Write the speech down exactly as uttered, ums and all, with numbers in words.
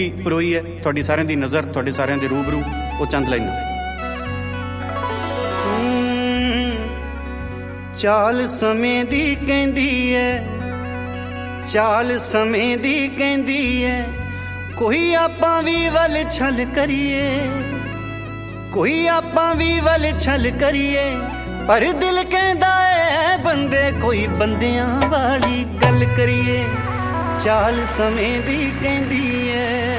ਪਰੋਈ ਹੈ ਤੁਹਾਡੀ ਸਾਰਿਆਂ ਦੀ ਨਜ਼ਰ, ਤੁਹਾਡੇ ਸਾਰਿਆਂ ਦੇ ਰੂਬਰੂ ਉਹ ਚੰਦ ਲਾਈਨਾਂ। ਚਾਲ ਸਮੇਂ ਦੀ ਕਹਿੰਦੀ ਹੈ, ਚਾਲ ਸਮੇਂ ਦੀ ਕਹਿੰਦੀ ਹੈ, ਕੋਈ ਆਪਾਂ ਵੀ ਵੱਲ ਛਲ ਕਰੀਏ, ਕੋਈ ਆਪਾਂ ਵੀ ਵੱਲ ਛਲ ਕਰੀਏ, ਪਰ ਦਿਲ ਕਹਿੰਦਾ ਏ ਬੰਦੇ ਕੋਈ ਬੰਦਿਆਂ ਵਾਲੀ ਗੱਲ ਕਰੀਏ। ਚਾਲ ਸਮੇਂ ਦੀ ਕਹਿੰਦੀ ਏ।